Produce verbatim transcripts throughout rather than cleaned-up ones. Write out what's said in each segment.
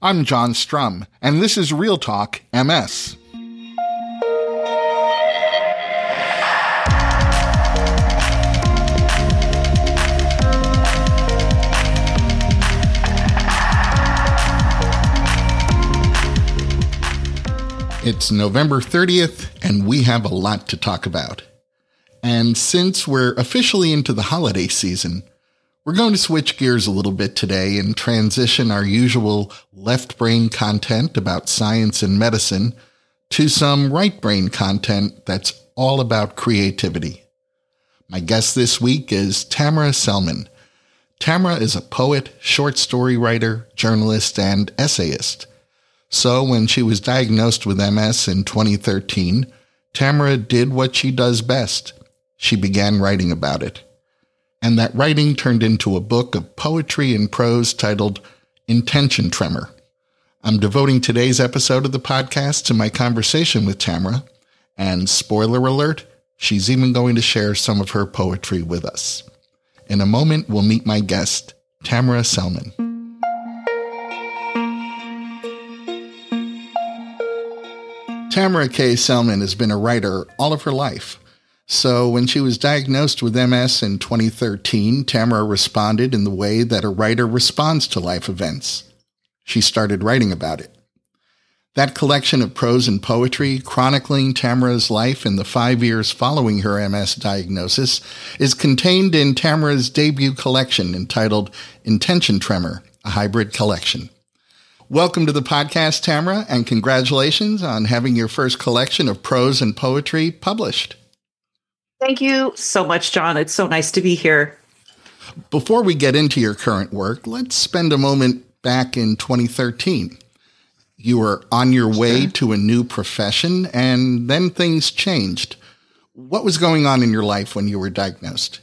I'm John Strum, and this is Real Talk M S. It's November thirtieth, and we have a lot to talk about. And since we're officially into the holiday season, we're going to switch gears a little bit today and transition our usual left brain content about science and medicine to some right brain content that's all about creativity. My guest this week is Tamara Selman. Tamara is a poet, short story writer, journalist, and essayist. So when she was diagnosed with M S in twenty thirteen, Tamara did what she does best. She began writing about it. And that writing turned into a book of poetry and prose titled Intention Tremor. I'm devoting today's episode of the podcast to my conversation with Tamara, and spoiler alert, she's even going to share some of her poetry with us. In a moment, we'll meet my guest, Tamara Selman. Tamara K. Selman has been a writer all of her life. So when she was diagnosed with M S in twenty thirteen, Tamara responded in the way that a writer responds to life events. She started writing about it. That collection of prose and poetry chronicling Tamara's life in the five years following her M S diagnosis is contained in Tamara's debut collection entitled Intention Tremor, a hybrid collection. Welcome to the podcast, Tamara, and congratulations on having your first collection of prose and poetry published. Thank you so much, John. It's so nice to be here. Before we get into your current work, let's spend a moment back in twenty thirteen. You were on your way to a new profession, and then things changed. What was going on in your life when you were diagnosed?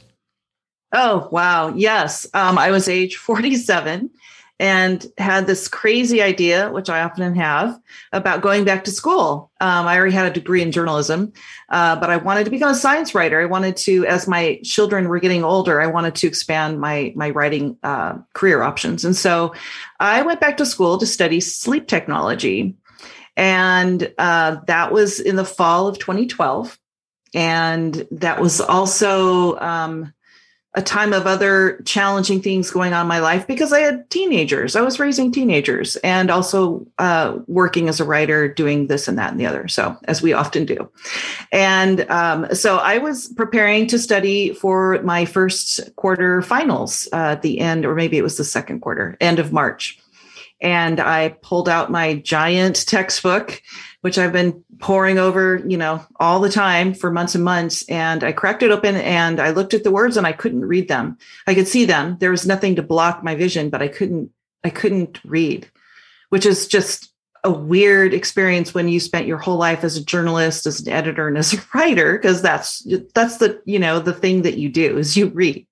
Oh, wow. Yes. Um, I was age forty-seven and had this crazy idea, which I often have, about going back to school. Um, I already had a degree in journalism, uh, but I wanted to become a science writer. I wanted to, as my children were getting older, I wanted to expand my, my writing uh, career options. And so I went back to school to study sleep technology. And uh, that was in the fall of twenty twelve. And that was also um, a time of other challenging things going on in my life because I had teenagers. I was raising teenagers and also uh, working as a writer, doing this and that and the other. So as we often do. And um, so I was preparing to study for my first quarter finals uh, at the end, or maybe it was the second quarter, end of March. And I pulled out my giant textbook, which I've been poring over, you know, all the time for months and months. And I cracked it open and I looked at the words and I couldn't read them. I could see them. There was nothing to block my vision, but I couldn't, I couldn't read, which is just a weird experience when you spent your whole life as a journalist, as an editor, and as a writer, because that's, that's the, you know, the thing that you do is you read.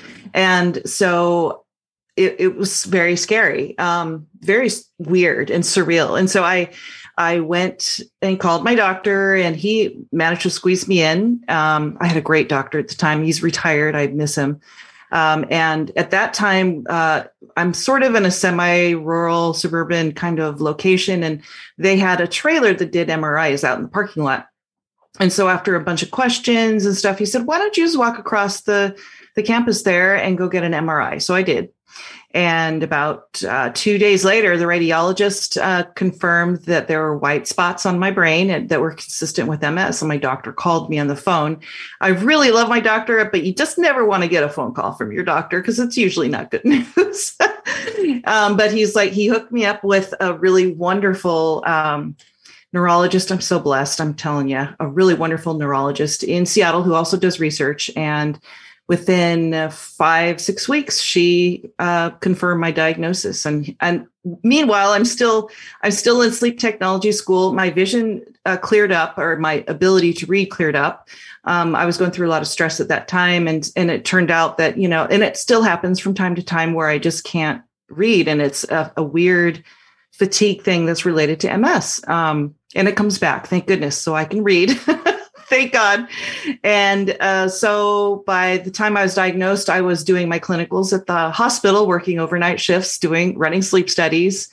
And so it, it was very scary, um, very weird and surreal. And so I, I went and called my doctor and he managed to squeeze me in. Um, I had a great doctor at the time. He's retired. I miss him. Um, and at that time, uh, I'm sort of in a semi-rural suburban kind of location. And they had a trailer that did M R Is out in the parking lot. And so after a bunch of questions and stuff, he said, why don't you just walk across the, the campus there and go get an M R I? So I did. And about uh, two days later, the radiologist uh, confirmed that there were white spots on my brain and that were consistent with M S. And my doctor called me on the phone. I really love my doctor, but you just never want to get a phone call from your doctor because it's usually not good news. um, but he's like, he hooked me up with a really wonderful um, neurologist. I'm so blessed. I'm telling you, a really wonderful neurologist in Seattle who also does research. And within uh, five, six weeks, she uh, confirmed my diagnosis. And and meanwhile, I'm still I'm still in sleep technology school. My vision uh, cleared up, or my ability to read cleared up. Um, I was going through a lot of stress at that time, and and it turned out that, you know, and it still happens from time to time where I just can't read, and it's a, a weird fatigue thing that's related to M S. Um, and it comes back, thank goodness, so I can read. Thank God. And uh, so by the time I was diagnosed, I was doing my clinicals at the hospital, working overnight shifts, doing running sleep studies.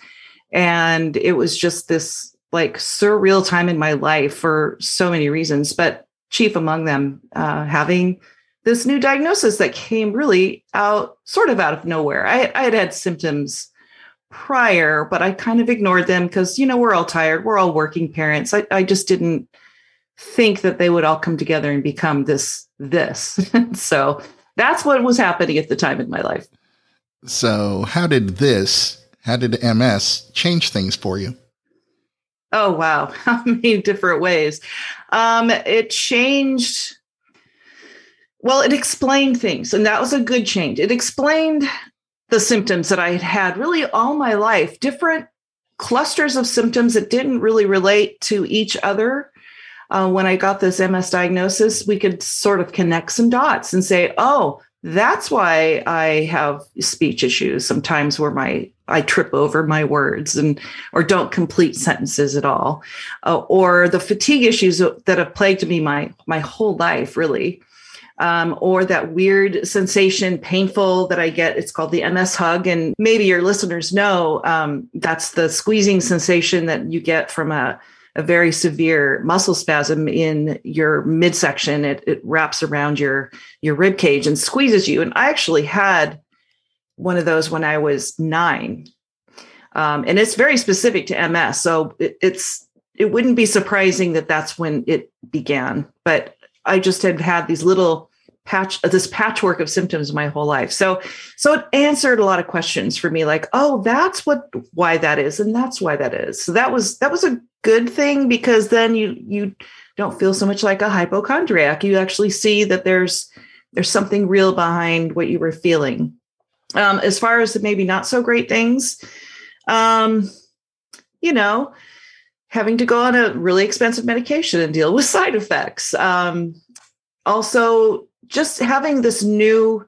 And it was just this like surreal time in my life for so many reasons, but chief among them, uh, having this new diagnosis that came really out, sort of out of nowhere. I, I had had symptoms prior, but I kind of ignored them because, you know, we're all tired. We're all working parents. I, I just didn't think that they would all come together and become this, this. So that's what was happening at the time in my life. So how did this, how did M S change things for you? Oh, wow. How many different ways? Um, it changed. Well, it explained things, and that was a good change. It explained the symptoms that I had had really all my life, different clusters of symptoms that didn't really relate to each other. Uh, when I got this M S diagnosis, we could sort of connect some dots and say, oh, that's why I have speech issues sometimes where my I trip over my words and or don't complete sentences at all, uh, or the fatigue issues that have plagued me my my whole life, really, um, or that weird sensation, painful that I get. It's called the M S hug, and maybe your listeners know um, that's the squeezing sensation that you get from a a very severe muscle spasm in your midsection. It, it wraps around your, your rib cage and squeezes you. And I actually had one of those when I was nine. Um, and it's very specific to M S. So it, it's, it wouldn't be surprising that that's when it began, but I just had had these little patch, this patchwork of symptoms my whole life. So, so it answered a lot of questions for me, like, oh, that's what, why that is. And that's why that is. So that was, that was a good thing, because then you, you don't feel so much like a hypochondriac. You actually see that there's, there's something real behind what you were feeling. Um, as far as the maybe not so great things, um, you know, having to go on a really expensive medication and deal with side effects. Um, also, just having this new,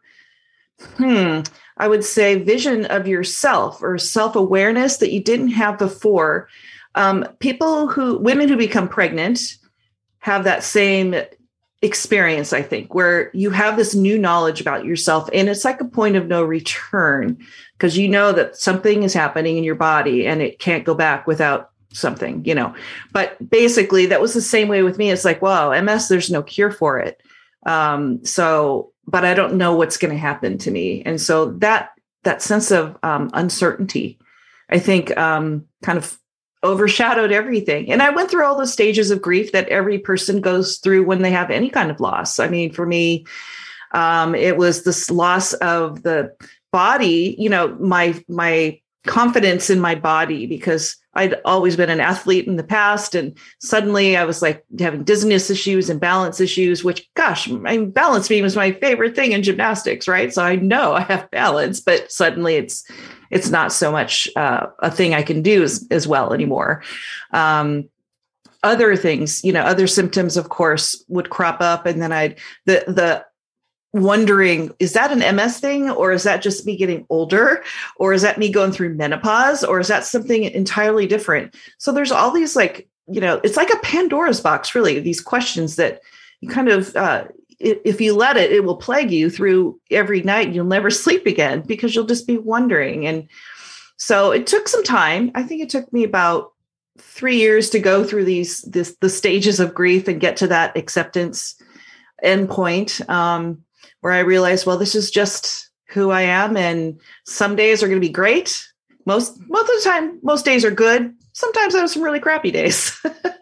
hmm, I would say, vision of yourself or self-awareness that you didn't have before. Um, people who, women who become pregnant have that same experience, I think, where you have this new knowledge about yourself, and it's like a point of no return, because you know that something is happening in your body and it can't go back without something, you know. But basically, that was the same way with me. It's like, wow, M S, there's no cure for it. Um, so, but I don't know what's going to happen to me. And so that, that sense of um, uncertainty, I think, um, kind of overshadowed everything. And I went through all the stages of grief that every person goes through when they have any kind of loss. I mean, for me, um, it was this loss of the body, you know, my, my confidence in my body, because I'd always been an athlete in the past. And suddenly I was like having dizziness issues and balance issues, which, gosh, my balance beam was my favorite thing in gymnastics, right? So I know I have balance, but suddenly it's, it's not so much uh, a thing I can do as, as well anymore. Um, other things, you know, other symptoms, of course, would crop up. And then I'd, the, the, wondering, is that an M S thing, or is that just me getting older, or is that me going through menopause, or is that something entirely different? So there's all these, like, you know, it's like a Pandora's box, really, these questions that you kind of, uh, if you let it, it will plague you through every night. You'll never sleep again because you'll just be wondering. And so it took some time. I think it took me about three years to go through these, this, the stages of grief and get to that acceptance endpoint. Um, where I realized, well, this is just who I am. And some days are going to be great. Most, most of the time, most days are good. Sometimes I have some really crappy days.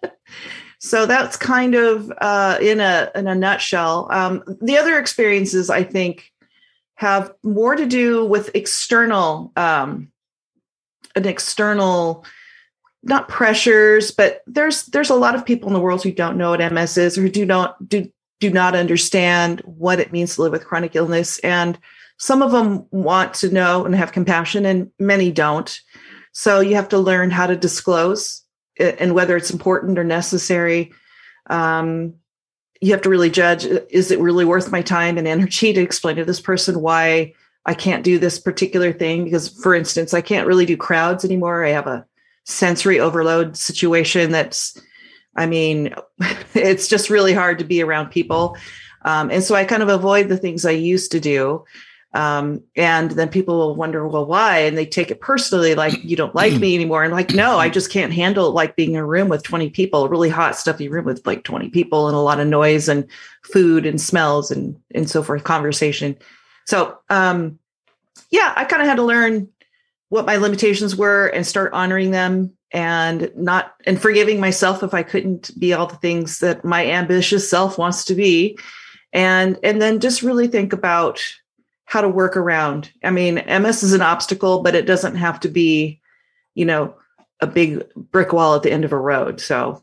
So that's kind of uh, in a, in a nutshell. Um, the other experiences, I think, have more to do with external, um, an external, not pressures, but there's, there's a lot of people in the world who don't know what M S is, or who do not do, do not understand what it means to live with chronic illness. And some of them want to know and have compassion, and many don't. So you have to learn how to disclose it, and whether it's important or necessary. Um, you have to really judge, is it really worth my time and energy to explain to this person why I can't do this particular thing? Because, for instance, I can't really do crowds anymore. I have a sensory overload situation that's, I mean, it's just really hard to be around people. Um, and so I kind of avoid the things I used to do. Um, and then people will wonder, well, why? And they take it personally, like, you don't like me anymore. And like, no, I just can't handle like being in a room with twenty people, a really hot, stuffy room with like twenty people and a lot of noise and food and smells and, and so forth, conversation. So, um, yeah, I kind of had to learn what my limitations were and start honoring them and not, and forgiving myself if I couldn't be all the things that my ambitious self wants to be. And, and then just really think about how to work around. I mean, M S is an obstacle, but it doesn't have to be, you know, a big brick wall at the end of a road. So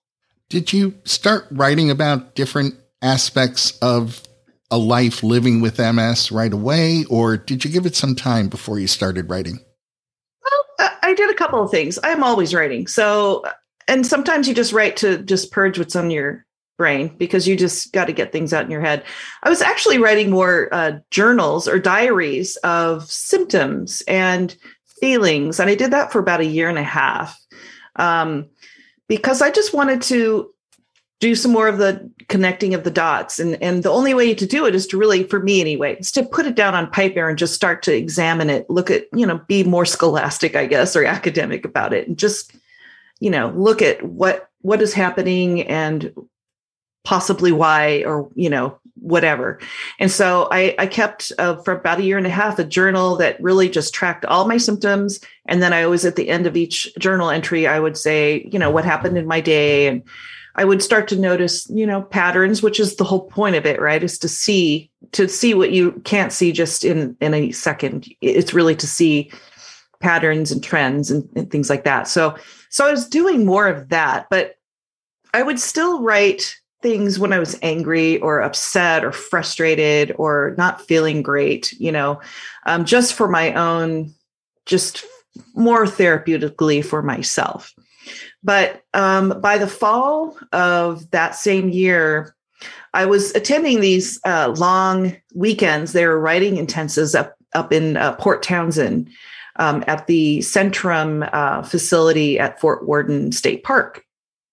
did you start writing about different aspects of a life living with M S right away, or did you give it some time before you started writing? Well, I did a couple of things. I'm always writing. So, and sometimes you just write to just purge what's on your brain because you just got to get things out in your head. I was actually writing more uh, journals or diaries of symptoms and feelings. And I did that for about a year and a half um, because I just wanted to do some more of the connecting of the dots. And, and the only way to do it is to really, for me anyway, is to put it down on paper and just start to examine it, look at, you know, be more scholastic, I guess, or academic about it. And just, you know, look at what, what is happening and possibly why, or, you know, whatever. And so I, I kept uh, for about a year and a half, a journal that really just tracked all my symptoms. And then I always, at the end of each journal entry, I would say, you know, what happened in my day. And I would start to notice, you know, patterns, which is the whole point of it, right? Is to see, to see what you can't see just in, in a second. It's really to see patterns and trends and, and things like that. So, so I was doing more of that, but I would still write things when I was angry or upset or frustrated or not feeling great, you know, um, just for my own, just more therapeutically for myself. But um, by the fall of that same year, I was attending these uh, long weekends. They were writing intensives up, up in uh, Port Townsend um, at the Centrum uh, facility at Fort Worden State Park.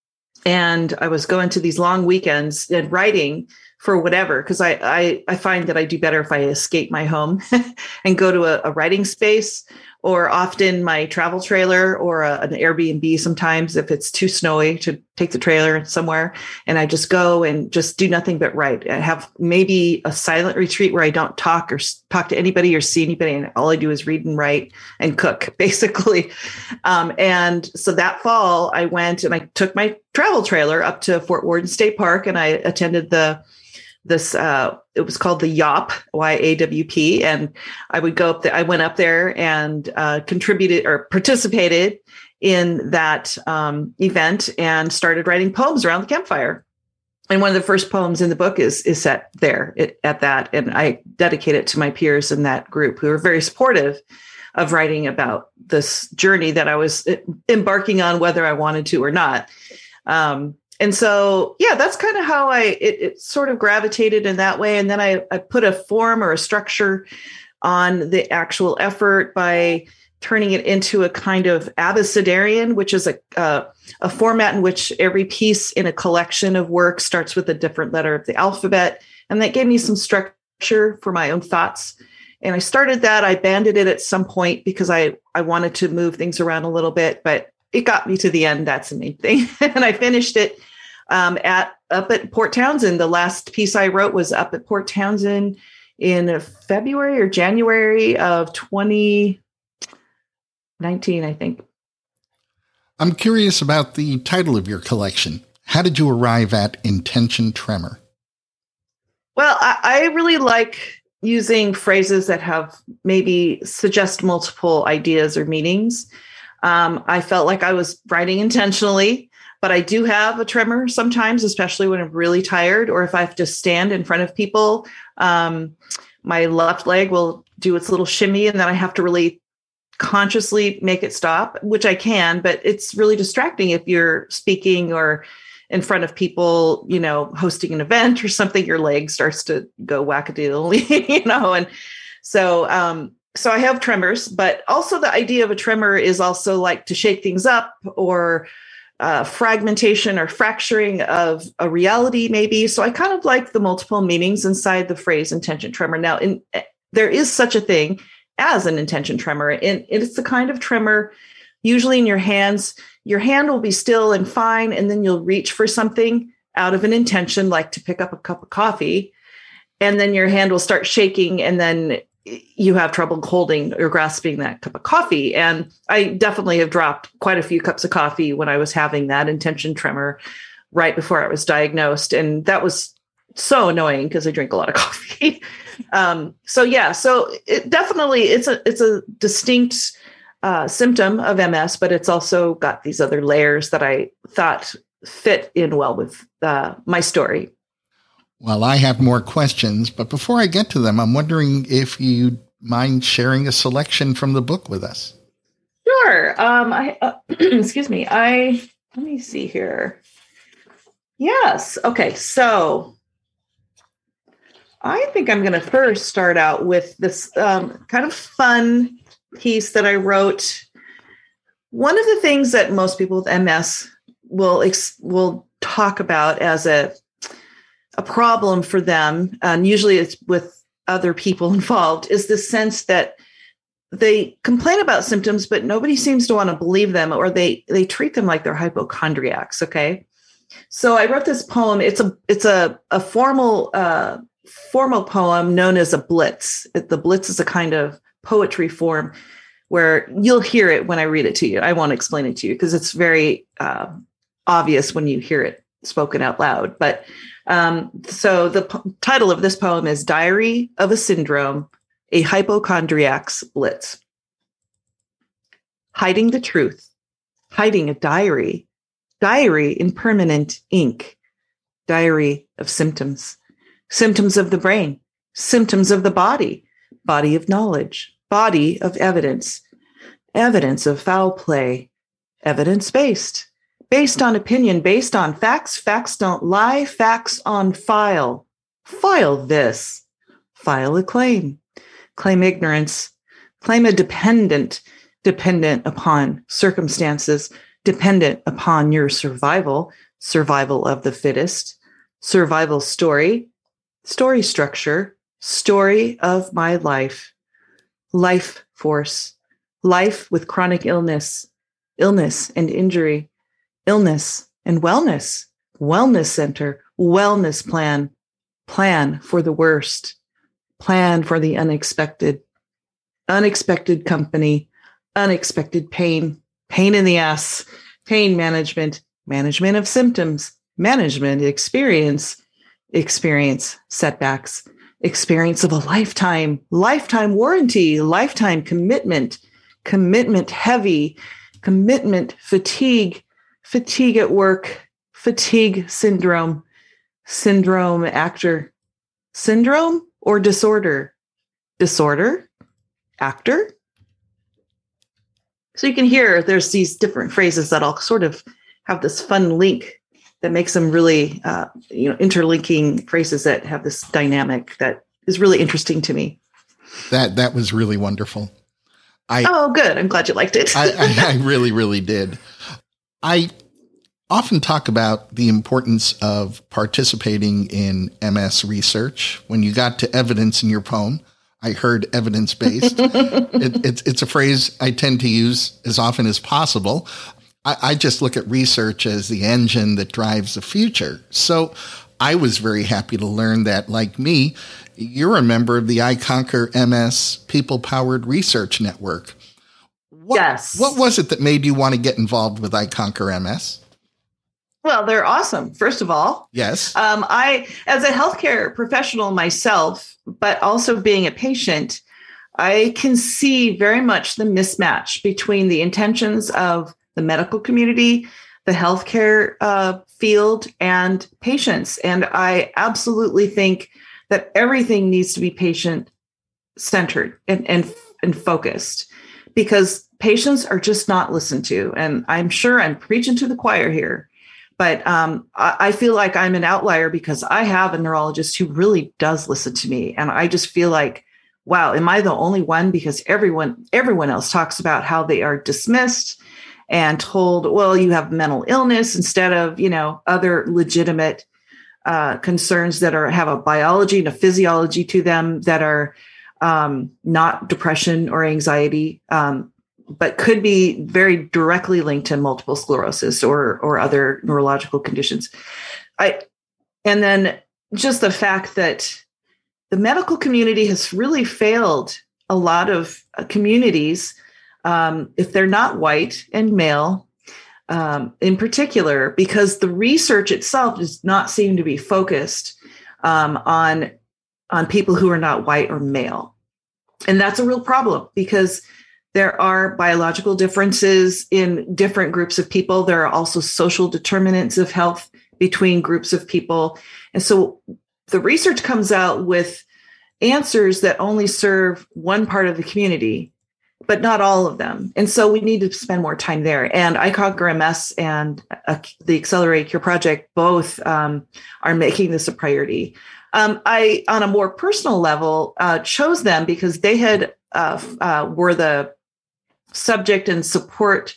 And I was going to these long weekends and writing for whatever, because I, I I find that I do better if I escape my home and go to a, a writing space, or often my travel trailer or a, an Airbnb sometimes if it's too snowy to take the trailer somewhere. And I just go and just do nothing but write. I have maybe a silent retreat where I don't talk or talk to anybody or see anybody. And all I do is read and write and cook, basically. Um, and so that fall, I went and I took my travel trailer up to Fort Worden State Park, and I attended the this, uh, it was called the Y A W P, Y A W P. And I would go up there, I went up there and uh, contributed or participated in that um, event and started writing poems around the campfire. And one of the first poems in the book is, is set there it, at that. And I dedicate it to my peers in that group who were very supportive of writing about this journey that I was embarking on, whether I wanted to or not. Um, And so, yeah, that's kind of how I, it, it sort of gravitated in that way. And then I, I put a form or a structure on the actual effort by turning it into a kind of abecedarian, which is a, uh, a format in which every piece in a collection of work starts with a different letter of the alphabet. And that gave me some structure for my own thoughts. And I started that. I banded it at some point because I, I wanted to move things around a little bit, but it got me to the end. That's the main thing. And I finished it um, at up at Port Townsend. The last piece I wrote was up at Port Townsend in February or January of twenty nineteen, I think. I'm curious about the title of your collection. How did you arrive at Intention Tremor? Well, I, I really like using phrases that have maybe suggest multiple ideas or meanings. Um, I felt like I was writing intentionally, but I do have a tremor sometimes, especially when I'm really tired or if I have to stand in front of people. Um, my left leg will do its little shimmy and then I have to really consciously make it stop, which I can, but it's really distracting if you're speaking or in front of people, you know, hosting an event or something, your leg starts to go wackadoodle, you know, and so, um, So I have tremors, but also the idea of a tremor is also like to shake things up or uh, fragmentation or fracturing of a reality, maybe. So I kind of like the multiple meanings inside the phrase intention tremor. Now, in there is such a thing as an intention tremor. And it's the kind of tremor, usually in your hands, your hand will be still and fine, and then you'll reach for something out of an intention, like to pick up a cup of coffee, and then your hand will start shaking, and then you have trouble holding or grasping that cup of coffee. And I definitely have dropped quite a few cups of coffee when I was having that intention tremor right before I was diagnosed. And that was so annoying because I drink a lot of coffee. um, so yeah, so it definitely, it's a, it's a distinct uh, symptom of M S, but it's also got these other layers that I thought fit in well with uh, my story. Well, I have more questions, but before I get to them, I'm wondering if you'd mind sharing a selection from the book with us. Sure. Um, I, uh, excuse me. I, let me see here. Yes. Okay. So I think I'm going to first start out with this um, kind of fun piece that I wrote. One of the things that most people with M S will, ex- will talk about as a a problem for them, and usually it's with other people involved, is the sense that they complain about symptoms, but nobody seems to want to believe them, or they they treat them like they're hypochondriacs. Okay, so I wrote this poem. It's a it's a a formal uh, formal poem known as a blitz. It, the blitz is a kind of poetry form where you'll hear it when I read it to you. I won't explain it to you because it's very uh, obvious when you hear it spoken out loud, but. Um, so the p- title of this poem is Diary of a Syndrome, a Hypochondriac's Blitz. Hiding the truth, hiding a diary, diary in permanent ink, diary of symptoms, symptoms of the brain, symptoms of the body, body of knowledge, body of evidence, evidence of foul play, evidence-based. Based on opinion, based on facts, facts don't lie, facts on file. File this. File a claim. Claim ignorance. Claim a dependent, dependent upon circumstances, dependent upon your survival, survival of the fittest, survival story, story structure, story of my life, life force, life with chronic illness, illness and injury, illness and wellness, wellness center, wellness plan, plan for the worst, plan for the unexpected, unexpected company, unexpected pain, pain in the ass, pain management, management of symptoms, management experience, experience setbacks, experience of a lifetime, lifetime warranty, lifetime commitment, commitment heavy, commitment fatigue, fatigue at work, fatigue syndrome, syndrome actor, syndrome or disorder, disorder, actor. So you can hear there's these different phrases that all sort of have this fun link that makes them really, uh, you know, interlinking phrases that have this dynamic that is really interesting to me. That that was really wonderful. I, oh, good. I'm glad you liked it. I, I, I really, really did. I often talk about the importance of participating in M S research. When you got to evidence in your poem, I heard evidence-based. it, it's, it's a phrase I tend to use as often as possible. I, I just look at research as the engine that drives the future. So I was very happy to learn that, like me, you're a member of the iConquer M S People-Powered Research Network. What, yes. What was it that made you want to get involved with iConquer M S? Well, they're awesome. First of all, yes. Um, I, as a healthcare professional myself, but also being a patient, I can see very much the mismatch between the intentions of the medical community, the healthcare uh, field, and patients. And I absolutely think that everything needs to be patient-centered and, and, and focused, because patients are just not listened to. And I'm sure I'm preaching to the choir here, but um, I, I feel like I'm an outlier because I have a neurologist who really does listen to me. And I just feel like, wow, am I the only one? Because everyone, everyone else talks about how they are dismissed and told, well, you have mental illness, instead of, you know, other legitimate uh, concerns that are have a biology and a physiology to them that are um, not depression or anxiety, um, but could be very directly linked to multiple sclerosis or or other neurological conditions. I and then just the fact that the medical community has really failed a lot of uh, communities um, if they're not white and male, um, in particular, because the research itself does not seem to be focused um, on on people who are not white or male, and that's a real problem because there are biological differences in different groups of people. There are also social determinants of health between groups of people. And so the research comes out with answers that only serve one part of the community, but not all of them. And so we need to spend more time there. And I Conquer M S and uh, the Accelerated Cure Project both um, are making this a priority. Um, I, on a more personal level, uh, chose them because they had uh, uh, were the subject and support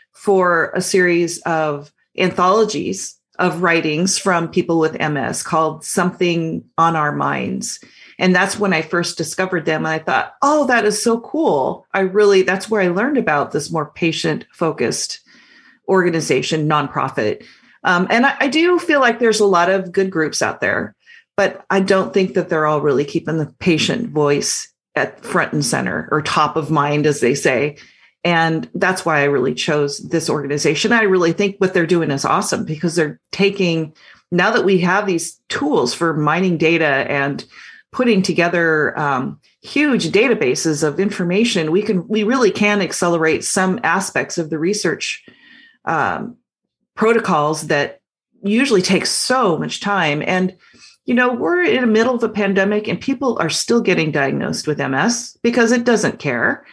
for a series of anthologies of writings from people with M S called Something on Our Minds. And that's when I first discovered them. And I thought, oh, that is so cool. I really, that's where I learned about this more patient focused organization, nonprofit. Um, and I, I do feel like there's a lot of good groups out there, but I don't think that they're all really keeping the patient voice at front and center or top of mind, as they say. And that's why I really chose this organization. I really think what they're doing is awesome because they're taking, now that we have these tools for mining data and putting together um, huge databases of information, we can, we really can accelerate some aspects of the research um, protocols that usually take so much time. And, you know, we're in the middle of a pandemic and people are still getting diagnosed with M S because it doesn't care.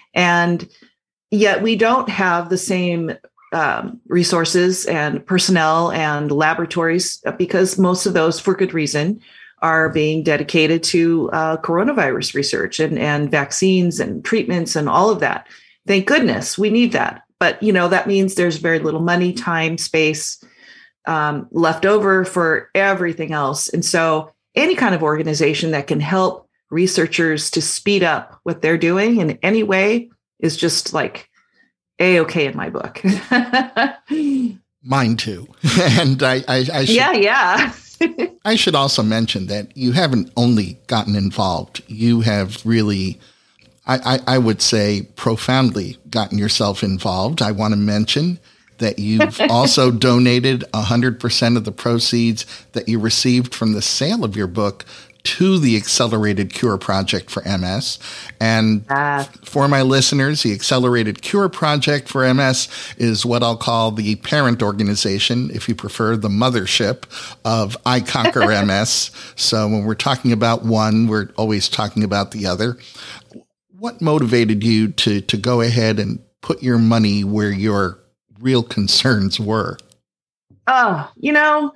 And yet we don't have the same um, resources and personnel and laboratories because most of those, for good reason, are being dedicated to uh, coronavirus research and, and vaccines and treatments and all of that. Thank goodness we need that. But, you know, that means there's very little money, time, space um, left over for everything else. And so any kind of organization that can help researchers to speed up what they're doing in any way is just like A-okay in my book. Mine too. And I, I, I should, yeah, yeah. I should also mention that you haven't only gotten involved. You have really, I, I, I would say, profoundly gotten yourself involved. I want to mention that you've also donated one hundred percent of the proceeds that you received from the sale of your book to the Accelerated Cure Project for M S. And uh, for my listeners, the Accelerated Cure Project for M S is what I'll call the parent organization, if you prefer, the mothership of I Conquer M S. So when we're talking about one, we're always talking about the other. What motivated you to, to go ahead and put your money where your real concerns were? Oh, you know,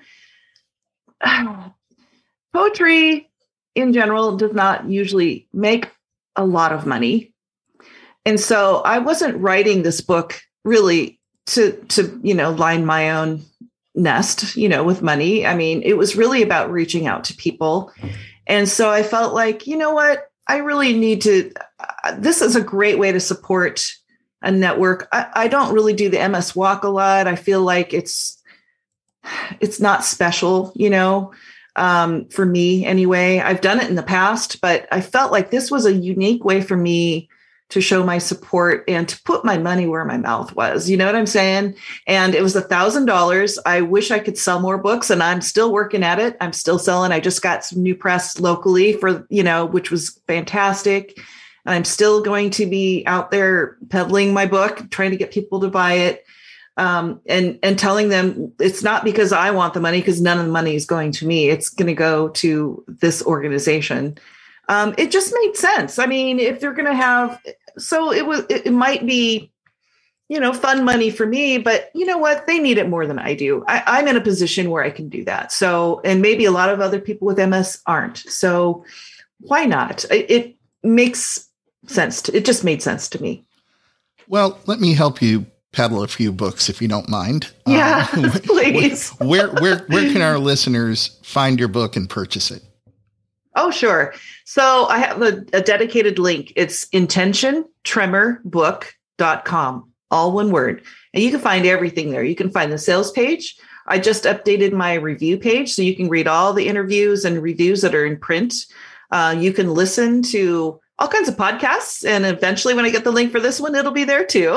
poetry in general does not usually make a lot of money. And so I wasn't writing this book really to, to, you know, line my own nest, you know, with money. I mean, it was really about reaching out to people. And so I felt like, you know what, I really need to, uh, this is a great way to support a network. I, I don't really do the M S walk a lot. I feel like it's, it's not special, you know, um, for me anyway. I've done it in the past, but I felt like this was a unique way for me to show my support and to put my money where my mouth was. You know what I'm saying? And it was a thousand dollars. I wish I could sell more books, and I'm still working at it. I'm still selling. I just got some new press locally for, you know, which was fantastic. And I'm still going to be out there peddling my book, trying to get people to buy it. Um, and, and telling them it's not because I want the money, because none of the money is going to me. It's going to go to this organization. Um, it just made sense. I mean, if they're going to have, so it was, it, it might be, you know, fun money for me, but you know what? They need it more than I do. I, I'm in a position where I can do that. So, and maybe a lot of other people with M S aren't. So why not? It, it makes sense. To, it just made sense to me. Well, let me help you peddle a few books, if you don't mind. Yeah, um, please. Where, where, where can our listeners find your book and purchase it? Oh, sure. So I have a, a dedicated link. It's intention tremor book dot com, all one word. And you can find everything there. You can find the sales page. I just updated my review page, so you can read all the interviews and reviews that are in print. Uh, you can listen to all kinds of podcasts. And eventually when I get the link for this one, it'll be there too.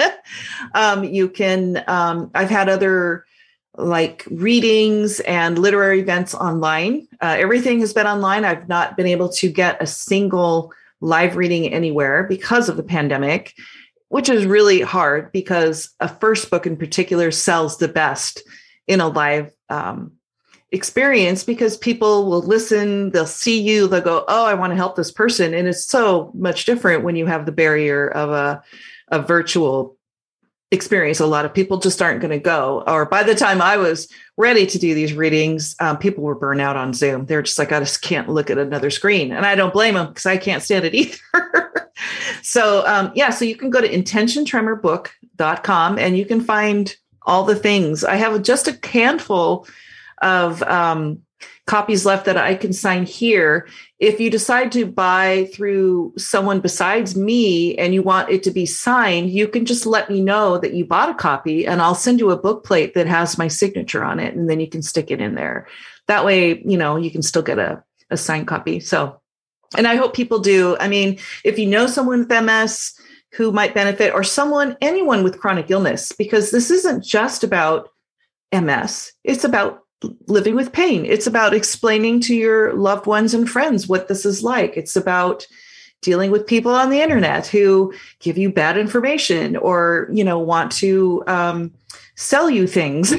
um, you can, um, I've had other like readings and literary events online. Uh, everything has been online. I've not been able to get a single live reading anywhere because of the pandemic, which is really hard because a first book in particular sells the best in a live um, experience, because people will listen, they'll see you, they'll go, oh, I want to help this person. And it's so much different when you have the barrier of a, a virtual experience. A lot of people just aren't going to go. Or by the time I was ready to do these readings, um, people were burnt out on Zoom. They're just like, I just can't look at another screen. And I don't blame them, because I can't stand it either. so um, yeah, so you can go to intention tremor book dot com and you can find all the things. I have just a handful of um, copies left that I can sign here. If you decide to buy through someone besides me and you want it to be signed, you can just let me know that you bought a copy and I'll send you a book plate that has my signature on it. And then you can stick it in there. That way, you know, you can still get a, a signed copy. So, and I hope people do. I mean, if you know someone with M S who might benefit, or someone, anyone with chronic illness, because this isn't just about M S, it's about living with pain. It's about explaining to your loved ones and friends what this is like. It's about dealing with people on the internet who give you bad information or, you know, want to um, sell you things.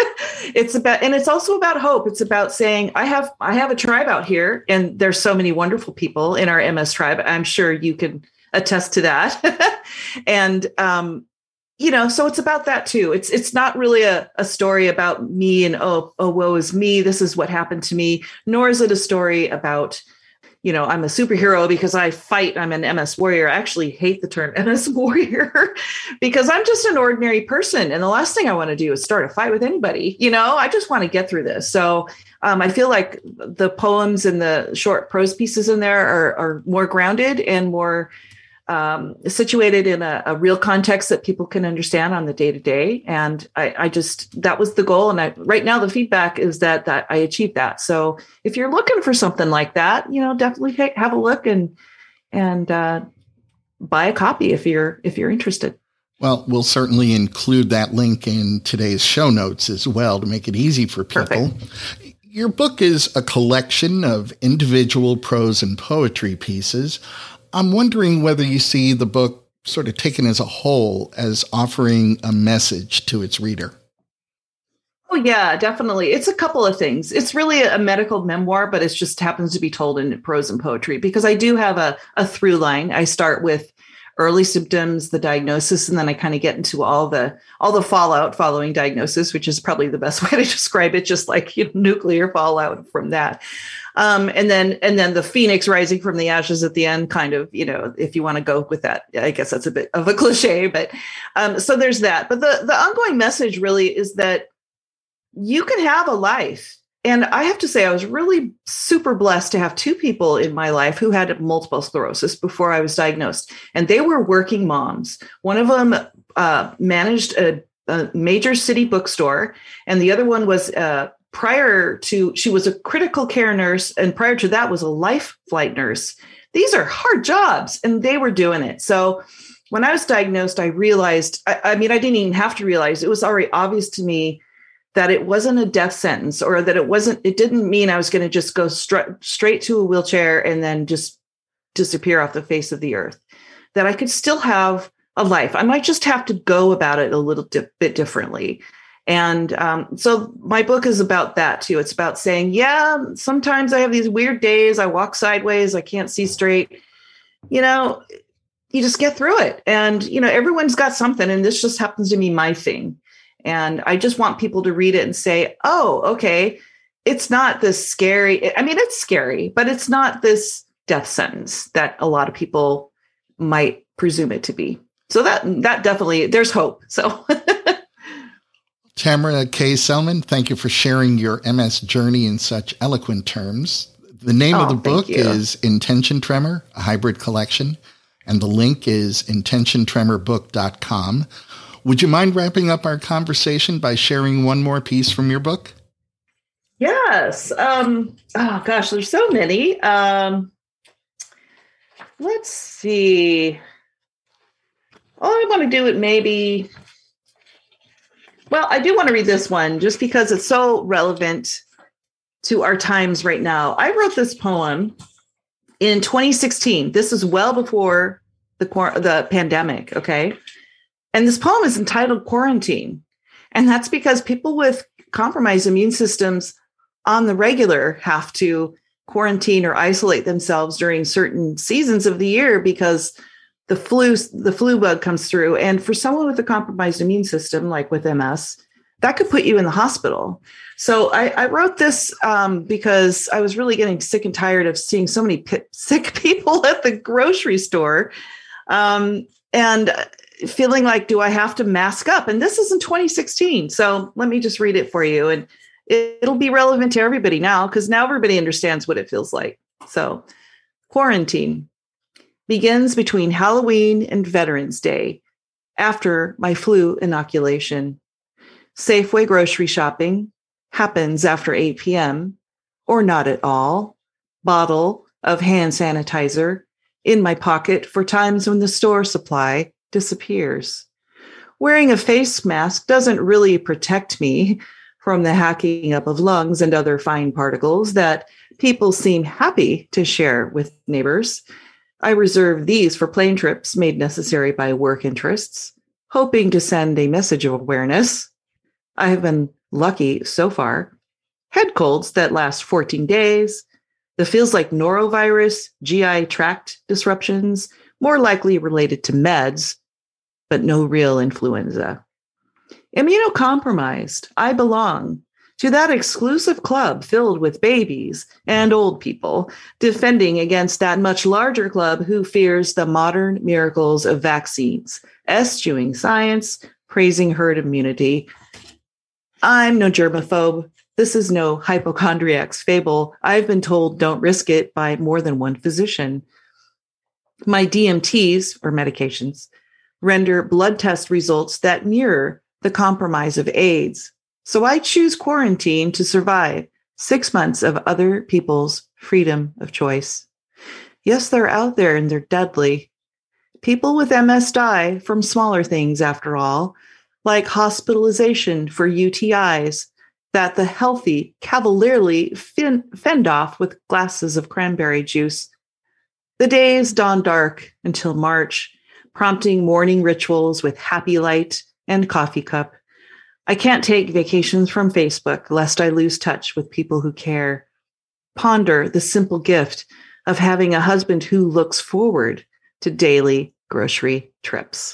It's about, and it's also about hope. It's about saying, I have, I have a tribe out here, and there's so many wonderful people in our M S tribe. I'm sure you can attest to that. and, um, You know, so it's about that too. It's it's not really a, a story about me and, oh, oh, woe is me. This is what happened to me. Nor is it a story about, you know, I'm a superhero because I fight. I'm an M S warrior. I actually hate the term M S warrior because I'm just an ordinary person. And the last thing I want to do is start a fight with anybody. You know, I just want to get through this. So um, I feel like the poems and the short prose pieces in there are, are more grounded and more Um, situated in a, a real context that people can understand on the day to day. And I, I just, that was the goal. And I, right now the feedback is that, that I achieved that. So if you're looking for something like that, you know, definitely take, have a look and, and uh, buy a copy if you're, if you're interested. Well, we'll certainly include that link in today's show notes as well to make it easy for people. Perfect. Your book is a collection of individual prose and poetry pieces. I'm wondering whether you see the book sort of taken as a whole as offering a message to its reader. Oh, yeah, definitely. It's a couple of things. It's really a medical memoir, but it just happens to be told in prose and poetry because I do have a, a through line. I start with early symptoms, the diagnosis, and then I kind of get into all the all the fallout following diagnosis, which is probably the best way to describe it, just like, you know, nuclear fallout from that. Um, and then and then the phoenix rising from the ashes at the end, kind of, you know, if you want to go with that. I guess that's a bit of a cliche, but um, so there's that. But the, the ongoing message really is that you can have a life. And I have to say, I was really super blessed to have two people in my life who had multiple sclerosis before I was diagnosed. And they were working moms. One of them uh, managed a, a major city bookstore, and the other one was uh, prior to, she was a critical care nurse, and prior to that was a life flight nurse. These are hard jobs, and they were doing it. So when I was diagnosed, I realized, I, I mean, I didn't even have to realize, it was already obvious to me that it wasn't a death sentence, or that it wasn't, it didn't mean I was going to just go stra- straight to a wheelchair and then just disappear off the face of the earth, that I could still have a life. I might just have to go about it a little di- bit differently. And um, so my book is about that too. It's about saying, yeah, sometimes I have these weird days. I walk sideways. I can't see straight. You know, you just get through it. And, you know, everyone's got something, and this just happens to be my thing. And I just want people to read it and say, oh, okay, it's not this scary. I mean, it's scary, but it's not this death sentence that a lot of people might presume it to be. So that that definitely, there's hope. So Tamara K. Selman, thank you for sharing your M S journey in such eloquent terms. The name oh, of the book you. is Intention Tremor, a hybrid collection, and the link is intention tremor book dot com. Would you mind wrapping up our conversation by sharing one more piece from your book? Yes. Um, oh, gosh, there's so many. Um, let's see. All I want to do it maybe... Well, I do want to read this one just because it's so relevant to our times right now. I wrote this poem in twenty sixteen. This is well before the the pandemic, okay? And this poem is entitled Quarantine. And that's because people with compromised immune systems on the regular have to quarantine or isolate themselves during certain seasons of the year because the flu, the flu bug comes through. And for someone with a compromised immune system, like with M S, that could put you in the hospital. So I, I wrote this um, because I was really getting sick and tired of seeing so many p- sick people at the grocery store. Um, and feeling like, do I have to mask up? And this is in twenty sixteen. So let me just read it for you. And it, it'll be relevant to everybody now because now everybody understands what it feels like. So quarantine begins between Halloween and Veterans Day after my flu inoculation. Safeway grocery shopping happens after eight p.m. or not at all. Bottle of hand sanitizer in my pocket for times when the store supply disappears. Wearing a face mask doesn't really protect me from the hacking up of lungs and other fine particles that people seem happy to share with neighbors. I reserve these for plane trips made necessary by work interests, hoping to send a message of awareness. I have been lucky so far. Head colds that last fourteen days. The feels like norovirus, G I tract disruptions, more likely related to meds, but no real influenza. Immunocompromised, I belong to that exclusive club filled with babies and old people, defending against that much larger club who fears the modern miracles of vaccines, eschewing science, praising herd immunity. I'm no germaphobe. This is no hypochondriac's fable. I've been told don't risk it by more than one physician. My D M Ts, or medications, render blood test results that mirror the compromise of AIDS. So I choose quarantine to survive six months of other people's freedom of choice. Yes, they're out there and they're deadly. People with M S die from smaller things, after all, like hospitalization for U T Is that the healthy cavalierly fin- fend off with glasses of cranberry juice. The days dawn dark until March, prompting morning rituals with happy light and coffee cup. I can't take vacations from Facebook lest I lose touch with people who care. Ponder the simple gift of having a husband who looks forward to daily grocery trips.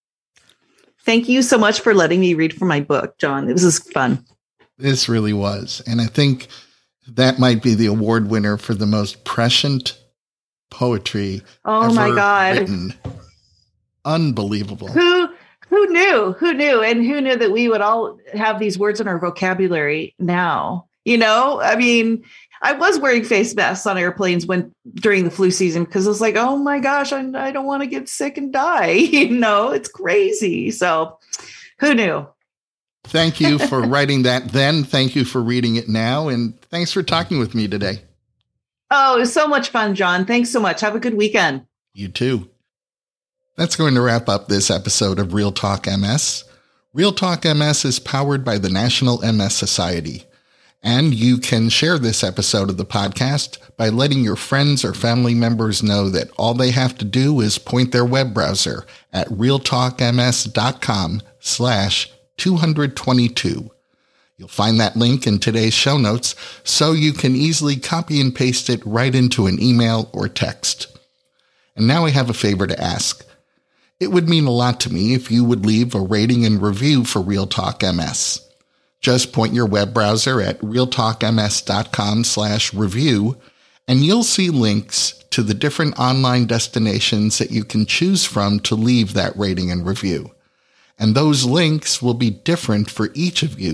Thank you so much for letting me read from my book, John. This was fun. This really was. And I think that might be the award winner for the most prescient poetry oh ever my God. written. Unbelievable. Who who knew? Who knew? And who knew that we would all have these words in our vocabulary now? You know, I mean, I was wearing face masks on airplanes when during the flu season because I was like, oh my gosh, I, I don't want to get sick and die. You know, it's crazy. So who knew? Thank you for writing that then. Thank you for reading it now. And thanks for talking with me today. Oh, it was so much fun, John. Thanks so much. Have a good weekend. You too. That's going to wrap up this episode of Real Talk M S. Real Talk M S is powered by the National M S Society. And you can share this episode of the podcast by letting your friends or family members know that all they have to do is point their web browser at realtalkms.com slash 222. You'll find that link in today's show notes so you can easily copy and paste it right into an email or text. And now I have a favor to ask. It would mean a lot to me if you would leave a rating and review for Real Talk M S. Just point your web browser at realtalkms.com slash review, and you'll see links to the different online destinations that you can choose from to leave that rating and review. And those links will be different for each of you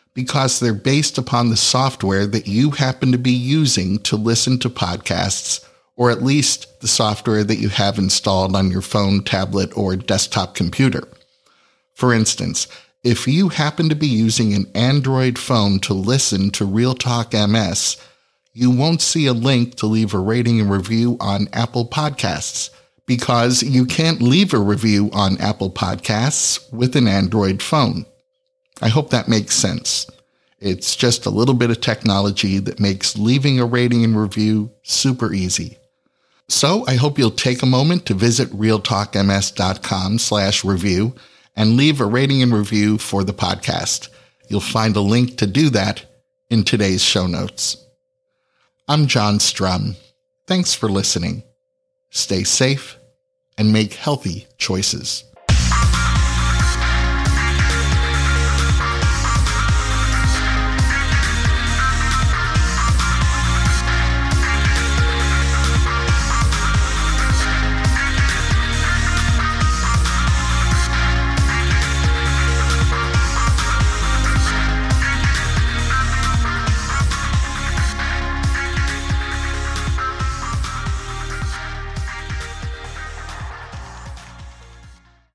because they're based upon the software that you happen to be using to listen to podcasts, or at least the software that you have installed on your phone, tablet, or desktop computer. For instance, if you happen to be using an Android phone to listen to Real Talk M S, you won't see a link to leave a rating and review on Apple Podcasts, because you can't leave a review on Apple Podcasts with an Android phone. I hope that makes sense. It's just a little bit of technology that makes leaving a rating and review super easy. So I hope you'll take a moment to visit realtalkms.com slash review and leave a rating and review for the podcast. You'll find a link to do that in today's show notes. I'm John Strum. Thanks for listening. Stay safe and make healthy choices.